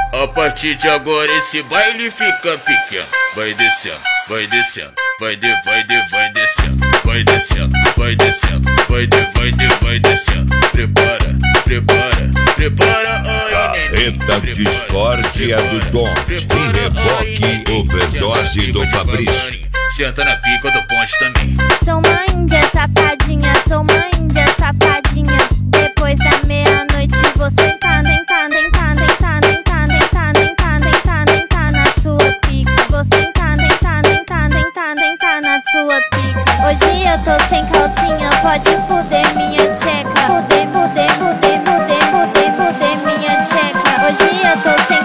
A partir de agora esse baile fica pequeno. Vai descendo, vai descendo, vai descendo, vai descendo, vai descendo, vai descendo. Prepara, prepara, prepara, ai neném. Carreta discórdia do Dom e reboque overdose do Fabrício. Senta na pica do ponte também. Sou uma índia safadinha, sou uma índia safadinha. Depois da meia-noite vou sentar, deitar, deitar, deitar, deitar, deitar, deitar, deitar, deitar na sua pica. Vou sentar, deitar, deitar, deitar, deitar na sua pica. Hoje eu tô sem calcinha, pode fuder minha tcheca. Fuder, fuder, fuder, fuder, fuder, fuder minha tcheca. Hoje eu tô sem